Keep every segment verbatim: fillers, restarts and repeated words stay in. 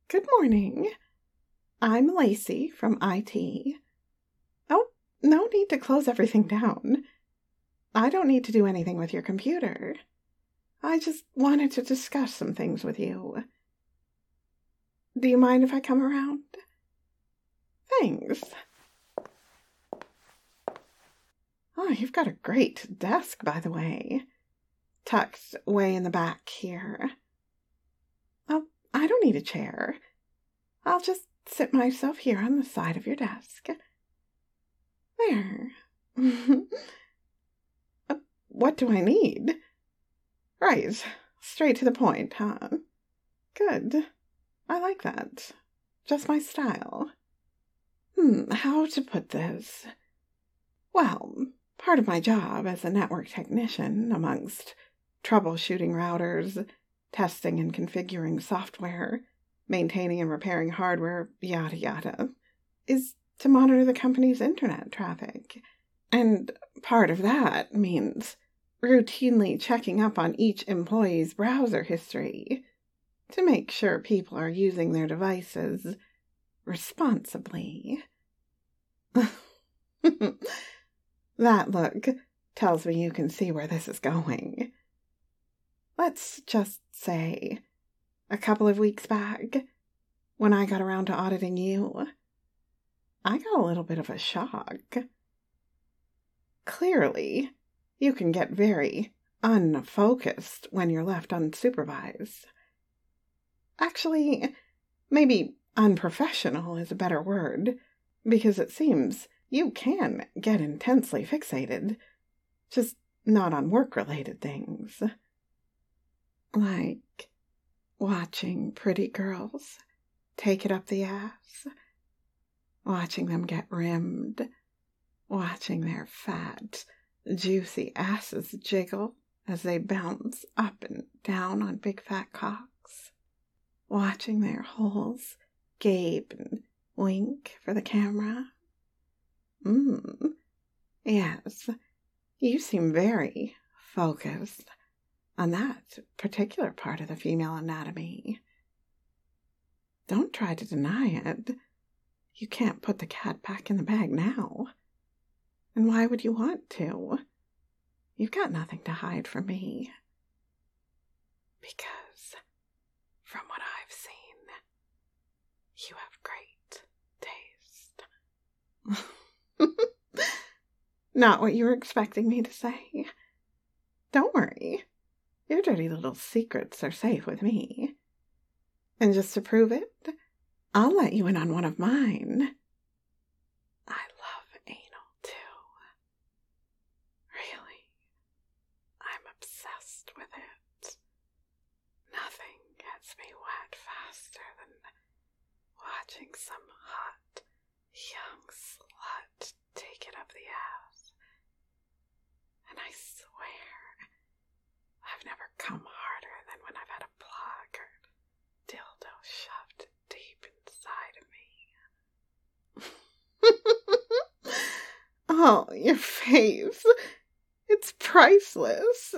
Good morning. I'm Lacey from I T. Oh, no need to close everything down. I don't need to do anything with your computer. I just wanted to discuss some things with you. Do you mind if I come around? Thanks. Oh, you've got a great desk, by the way. Tucked way in the back here. Oh, I don't need a chair. I'll just sit myself here on the side of your desk. There. uh, what do I need? Right. Straight to the point, huh? Good. I like that. Just my style. Hmm, how to put this? Well, part of my job as a network technician, amongst troubleshooting routers, testing and configuring software, maintaining and repairing hardware, yada yada, is to monitor the company's internet traffic. And part of that means routinely checking up on each employee's browser history to make sure people are using their devices responsibly. That look tells me you can see where this is going. Let's just say, a couple of weeks back, when I got around to auditing you, I got a little bit of a shock. Clearly, you can get very unfocused when you're left unsupervised. Actually, maybe unprofessional is a better word, because it seems you can get intensely fixated, just not on work-related things. Like watching pretty girls take it up the ass, watching them get rimmed, watching their fat, juicy asses jiggle as they bounce up and down on big fat cocks, watching their holes gape and wink for the camera. Mmm, yes, you seem very focused on that particular part of the female anatomy. Don't try to deny it. You can't put the cat back in the bag now. And why would you want to? You've got nothing to hide from me. Because, from what I've seen, you have great taste. Not what you were expecting me to say. Don't worry. Your dirty little secrets are safe with me. And just to prove it, I'll let you in on one of mine. I love anal, too. Really. I'm obsessed with it. Nothing gets me wet faster than watching some hot, young slut take it up the ass. And I swear, I've never come harder than when I've had a plug or dildo shoved deep inside of me. Oh, your face. It's priceless.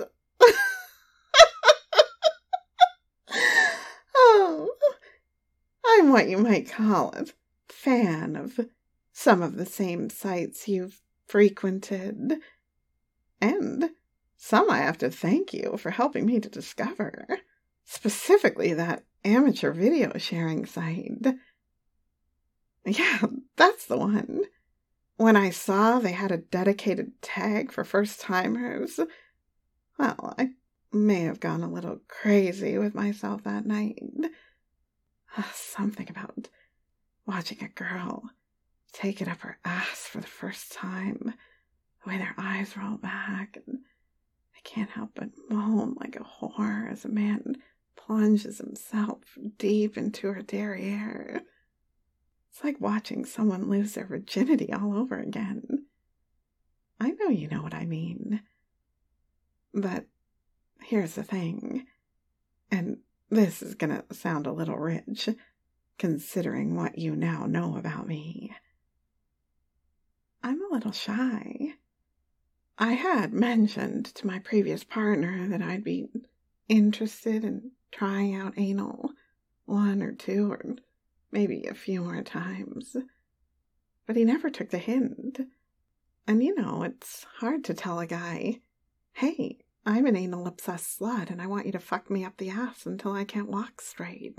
Oh, I'm what you might call a fan of some of the same sites you've frequented. And some I have to thank you for helping me to discover. Specifically that amateur video sharing site. Yeah, that's the one. When I saw they had a dedicated tag for first-timers, well, I may have gone a little crazy with myself that night. Something about watching a girl take it up her ass for the first time, the way their eyes roll back, and I can't help but moan like a whore as a man plunges himself deep into her derriere. It's like watching someone lose their virginity all over again. I know you know what I mean. But here's the thing, and this is gonna sound a little rich, considering what you now know about me. I'm a little shy. I had mentioned to my previous partner that I'd be interested in trying out anal one or two or maybe a few more times. But he never took the hint. And you know, it's hard to tell a guy, hey, I'm an anal-obsessed slut and I want you to fuck me up the ass until I can't walk straight.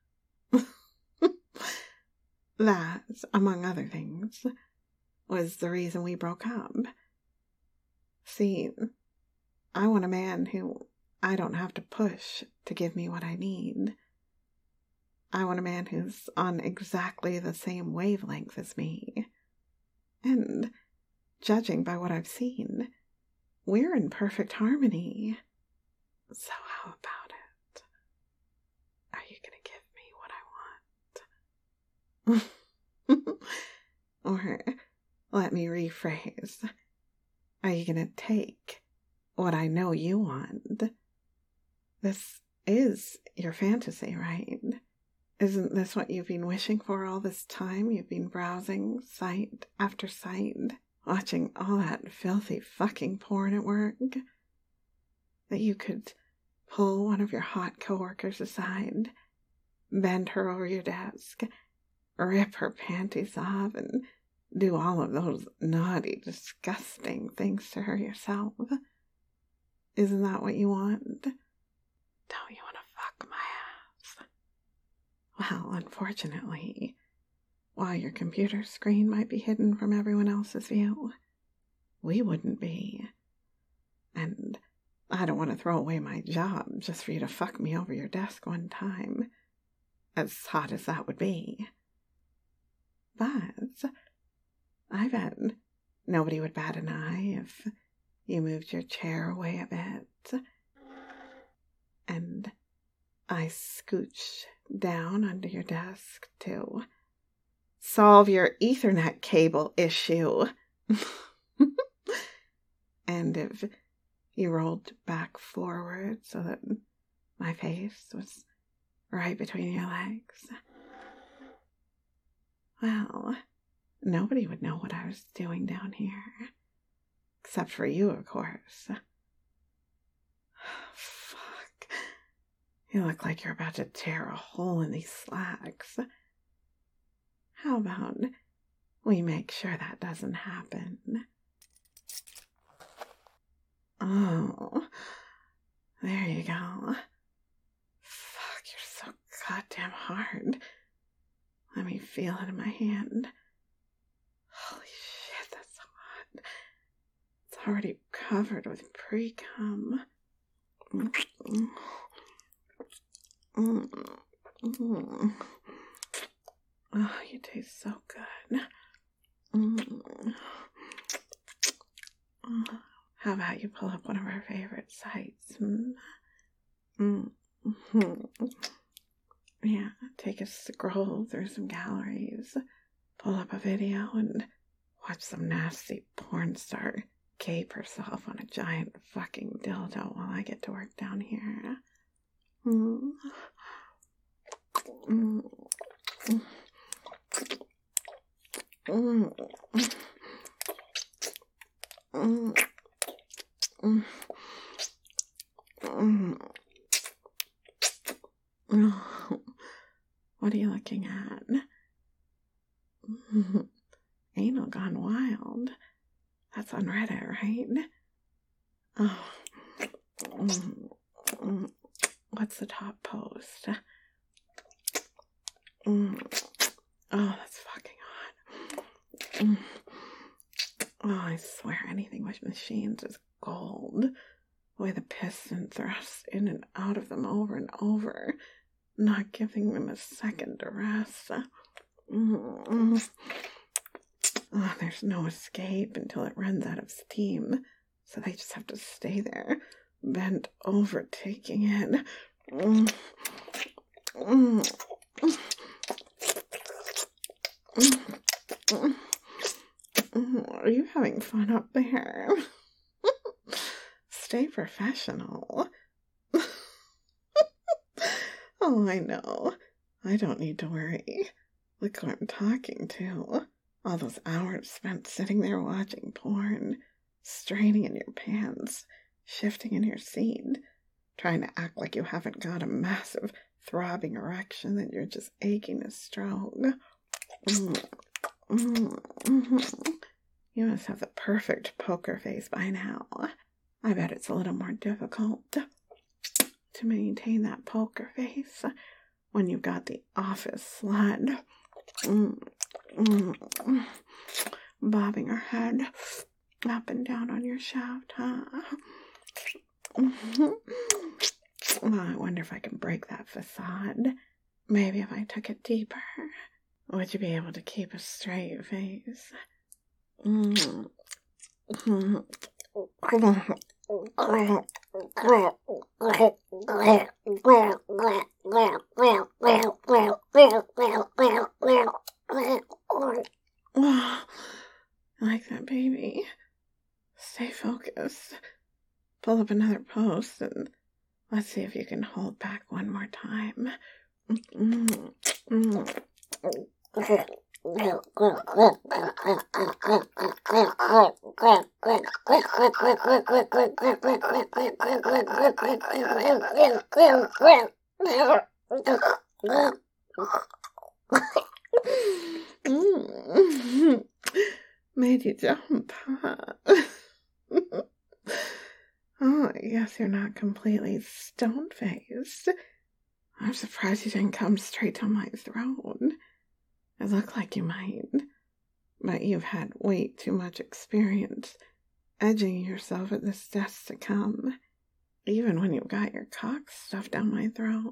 That, among other things, was the reason we broke up. See, I want a man who I don't have to push to give me what I need. I want a man who's on exactly the same wavelength as me. And, judging by what I've seen, we're in perfect harmony. So how about it? Are you gonna give me what I want? Or, let me rephrase. Are you gonna take what I know you want? This is your fantasy, right? Isn't this what you've been wishing for all this time? You've been browsing site after site, watching all that filthy fucking porn at work? That you could pull one of your hot coworkers aside, bend her over your desk, rip her panties off, and do all of those naughty, disgusting things to her yourself? Isn't that what you want? Don't you want to fuck my ass? Well, unfortunately, while your computer screen might be hidden from everyone else's view, we wouldn't be. And I don't want to throw away my job just for you to fuck me over your desk one time, as hot as that would be. But I bet nobody would bat an eye if you moved your chair away a bit, and I scooch down under your desk to solve your Ethernet cable issue. And if you rolled back forward so that my face was right between your legs, well, nobody would know what I was doing down here. Except for you, of course. Fuck. You look like you're about to tear a hole in these slacks. How about we make sure that doesn't happen? Oh, there you go. Fuck, you're so goddamn hard. Let me feel it in my hand. Holy shit, that's hot. It's already covered with pre-cum. Mm-mm. Mm-mm. Oh, you taste so good. Mm-mm. How about you pull up one of our favorite sites? Mm-hmm. Yeah, take a scroll through some galleries, pull up a video, and watch some nasty porn star gape herself on a giant fucking dildo while I get to work down here. Mm. Mm. Mm. Mm. Mm. Mm. Oh, what are you looking at? Anal Gone Wild. That's on Reddit, right? Oh. Mm. What's the top post? Mm. Oh, that's fucking hot. Mm. Oh, I swear anything with machines is gold. The way the piston thrusts in and out of them over and over, not giving them a second to rest. Mm. Oh, there's no escape until it runs out of steam, so they just have to stay there, bent over, taking it. Mm. Mm. Mm. Mm. Are you having fun up there? Stay professional. Oh, I know. I don't need to worry. Look who I'm talking to. All those hours spent sitting there watching porn, straining in your pants, shifting in your seat, trying to act like you haven't got a massive throbbing erection that you're just aching to stroke. Mm, mm, mm. You must have the perfect poker face by now. I bet it's a little more difficult to maintain that poker face when you've got the office slut mm, mm, mm, bobbing her head up and down on your shaft, huh? Mm-hmm. Well, I wonder if I can break that facade. Maybe if I took it deeper, would you be able to keep a straight face? Mm-hmm. Like that, baby. Stay focused. Pull up another post and let's see if you can hold back one more time. Made you jump, huh? Oh, I guess you're not completely stone-faced. I'm surprised you didn't come straight to my throat. It looked like you might, but you've had way too much experience edging yourself at this death to come, even when you got your cock stuffed down my throat.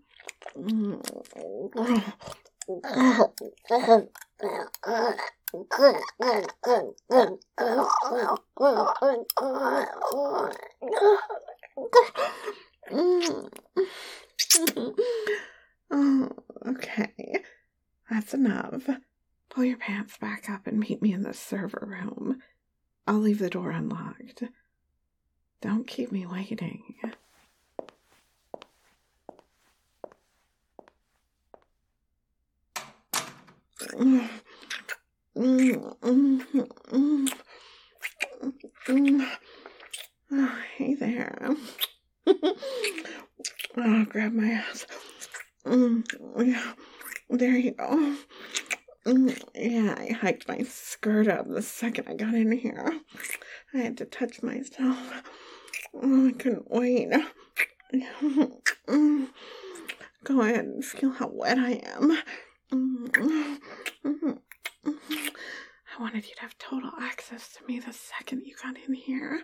Oh, okay. That's enough. Pull your pants back up and meet me in the server room. I'll leave the door unlocked. Don't keep me waiting. Oh, hey there. Oh, grab my ass. Yeah, there you go. Yeah, I hiked my skirt up the second I got in here. I had to touch myself. Oh, I couldn't wait. Go ahead and feel how wet I am. I wanted you to have total access to me the second you got in here.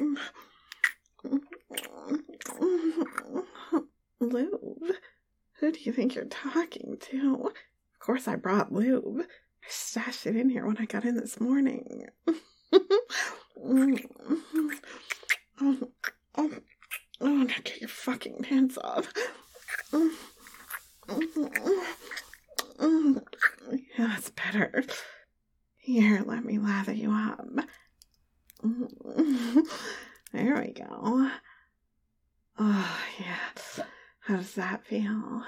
Lube? Who do you think you're talking to? Of course I brought lube. I stashed it in here when I got in this morning. oh, oh, oh, now get your fucking pants off. Yeah, that's better. Here, let me lather you up. There we go. Oh, yeah. How does that feel?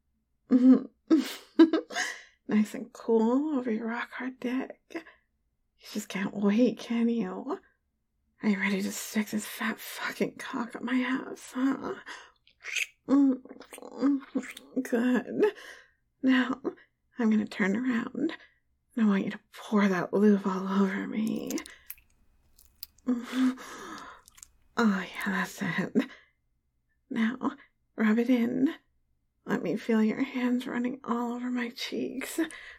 Nice and cool over your rock-hard dick. You just can't wait, can you? Are you ready to stick this fat fucking cock up my ass, huh? Good. Now, I'm gonna turn around. And I want you to pour that lube all over me. Oh, yeah, that's it. Now, rub it in. Let me feel your hands running all over my cheeks.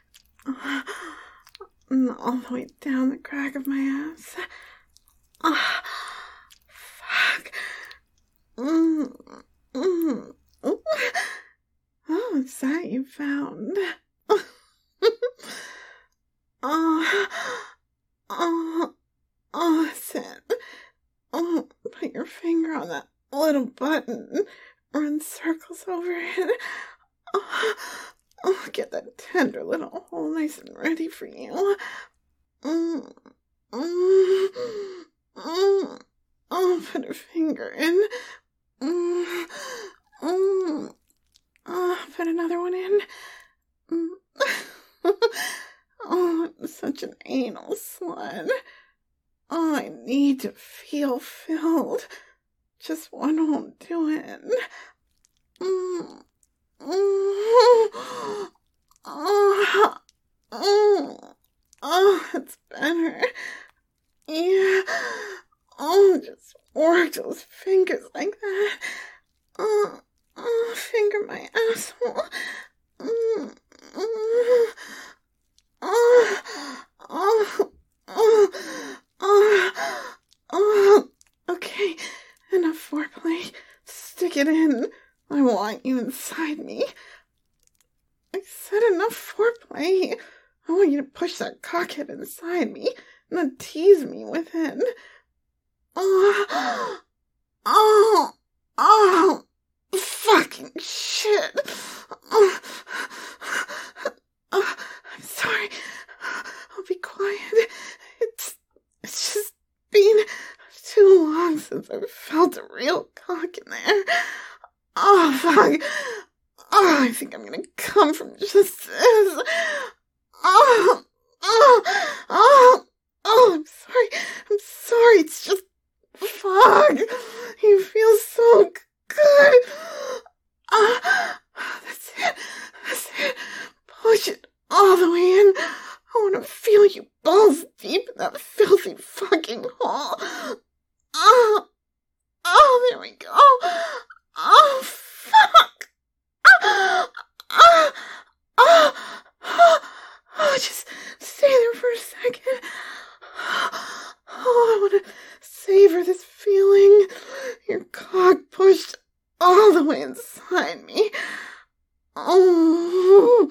And all the way down the crack of my ass. Oh, fuck. Mm, mm, mm. Oh, what's that you found? Oh, oh, oh, that's it. Oh, put your finger on that little button. Run circles over it. Oh, oh, get that tender little hole nice and ready for you. Mm, mm, mm, oh, put a finger in. Mm, mm, oh, put another one in. Mm. Oh, I'm such an anal slut. Oh, I need to feel filled. Just one won't do it. Mm, from my asshole. Mm, mm, oh, oh, oh, oh, oh. Okay, enough foreplay. Stick it in. I want you inside me. I said enough foreplay. I want you to push that cockhead inside me, not tease me with it. Oh, oh, oh, fucking shit. Oh, oh, I'm sorry. I'll be quiet. It's, it's just been too long since I've felt a real cock in there. Oh, fuck. Oh, I think I'm gonna come from just this. Oh, oh, oh, oh, I'm sorry. I'm sorry. It's just, fuck. You feel so good. Oh, that's it. That's it. Push it all the way in. I want to feel you balls deep in that filthy fucking hole. Oh, oh, there we go. Oh, fuck. Oh, oh, oh, oh, oh, just stay there for a second. Oh, I want to savor this feeling. Your cock pushed all the way inside me. Oh,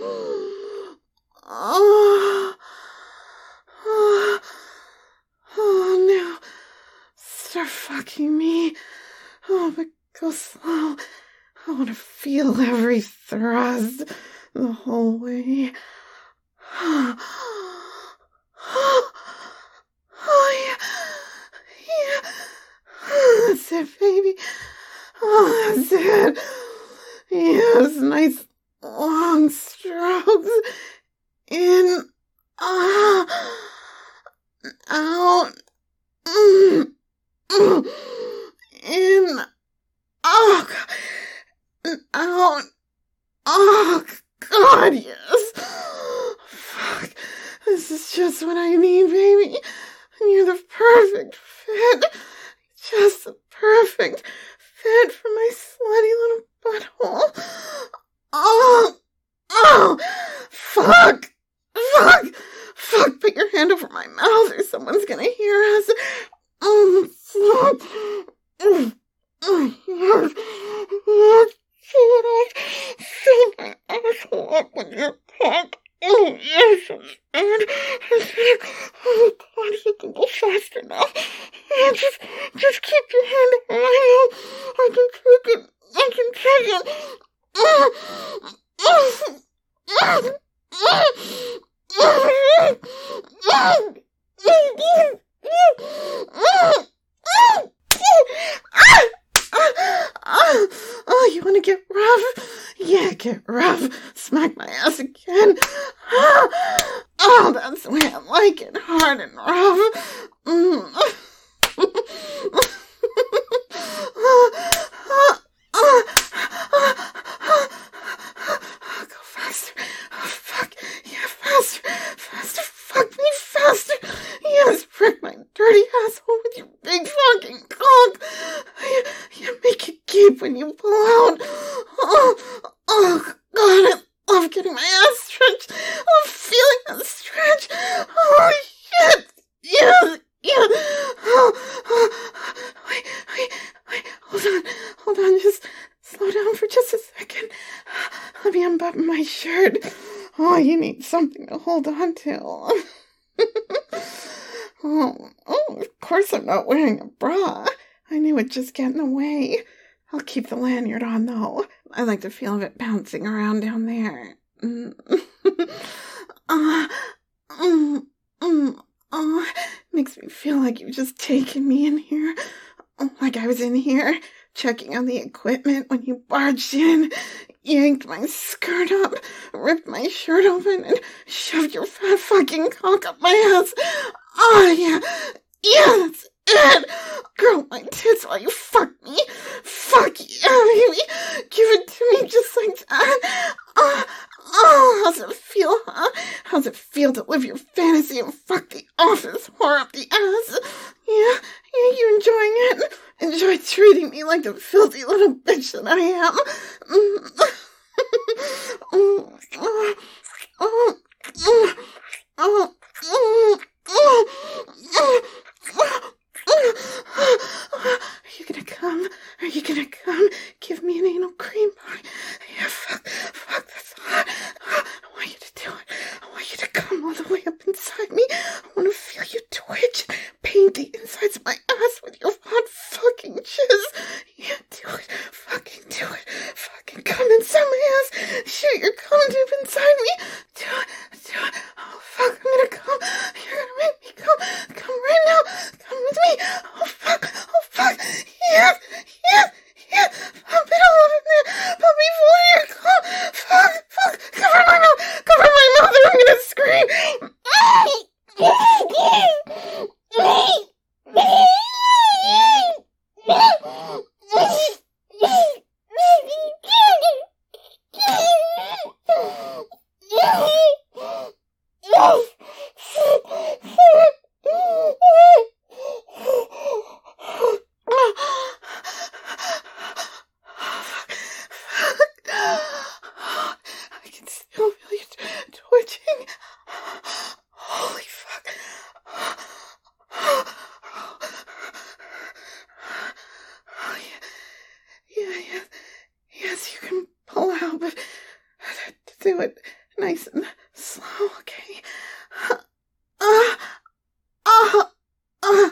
oh, oh, oh, now start fucking me. Oh, but go slow. I want to feel every thrust the whole way. Oh, yeah, yeah. That's it, baby. Oh, that's it. Yes, nice long strokes. In, ah, out, mm, mm, in, oh, God, out, oh, God, yes. Fuck, this is just what I need, baby. And you're the perfect fit. Just the perfect fit for my slutty little butthole. Oh, oh, fuck, fuck, fuck, put your hand over my mouth or someone's gonna hear us. Oh, fuck. Oh, oh, yes, yes, shit, I fill my asshole up with your cock. Oh, yes, and, oh, God, you can go fast enough. And just, just keep your hand on my mouth. I can take it, I can take it. Oh, oh, oh, oh, oh, you want to get rough? Yeah, get rough. Smack my ass again. Oh, that's the way I like it. Hard and rough. Mm. Go faster. Oh, fuck. Yeah, faster. Faster. Fuck me faster. Yes, prick my dirty asshole with your big fucking cock. You, you make it gape when you pull out. Oh, oh, God, I love getting my ass stretched. I'm feeling that stretch. Oh, shit. Yeah, yeah. Oh, oh. Wait, wait, wait. Hold on. Hold on. Just slow down for just a second. Let me unbutton my shirt. Oh, you need something to hold on to. oh, oh, of course I'm not wearing a bra. I knew it'd just get in the way. I'll keep the lanyard on, though. I like the feel of it bouncing around down there. Mm. uh, mm, mm, oh, makes me feel like you've just taken me in here. Oh, like I was in here, checking on the equipment when you barged in, yanked my skirt up, ripped my shirt open, and shoved your fat fucking cock up my ass. Oh, yeah, yeah, that's it. Girl, my tits while you fuck me. Fuck yeah, baby. Give it to me just like that. Oh, oh, how's it feel, huh? How's it feel to live your fantasy and fuck the office whore up the ass? Yeah, yeah, you enjoying it? Enjoy treating me like the filthy little bitch that I am? Mm. you gonna come? Are you gonna come? Give me an anal cream pie. Yeah, fuck, fuck, that's hot. I want you to do it. I want you to come all the way up inside me. I want to feel you twitch. Paint the insides of my ass with your hot fucking jizz. Yeah, do it. Fucking do it. Fucking come inside my ass. Shoot your cum deep inside me. Do it. Do it. Oh, fuck, I'm gonna come. You're gonna make me come. Come right now. Come with me. Oh, fuck. Oh, fuck. Yes. Yes. Yes. Pump it all up in there. Pump me full of your cum. Fuck. Fuck. Cover my mouth. Cover my mouth or I'm gonna scream. I can still feel you twitching. Holy fuck. Oh, yeah. Yeah, yeah. Yes, you can pull out, but do it nice and slow, okay? Uh, uh, uh, uh,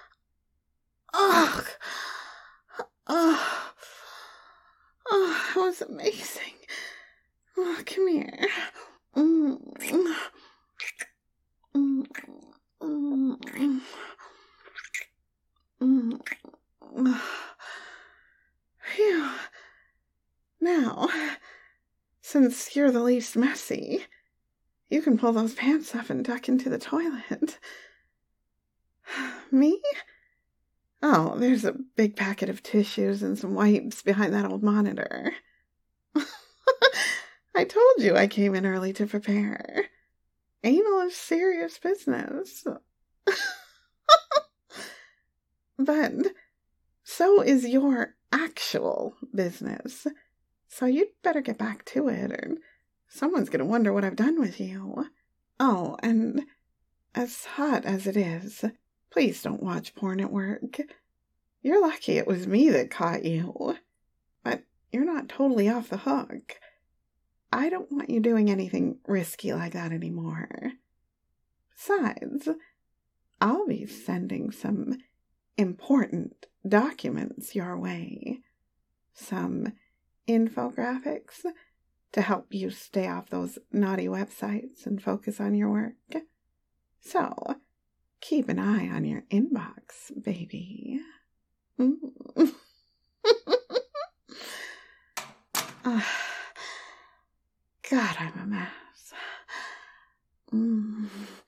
oh, oh, oh, that was amazing. Oh, come here. Mm. Mm. Mm. Mm. Phew. Now, since you're the least messy, you can pull those pants up and duck into the toilet. Me? Oh, there's a big packet of tissues and some wipes behind that old monitor. I told you I came in early to prepare. Anal is serious business. But so is your actual business. So you'd better get back to it, or someone's gonna wonder what I've done with you. Oh, and as hot as it is, please don't watch porn at work. You're lucky it was me that caught you. But you're not totally off the hook. I don't want you doing anything risky like that anymore. Besides, I'll be sending some important documents your way. Some infographics to help you stay off those naughty websites and focus on your work. So, keep an eye on your inbox, baby. Mm. uh, God, I'm a mess. Mm.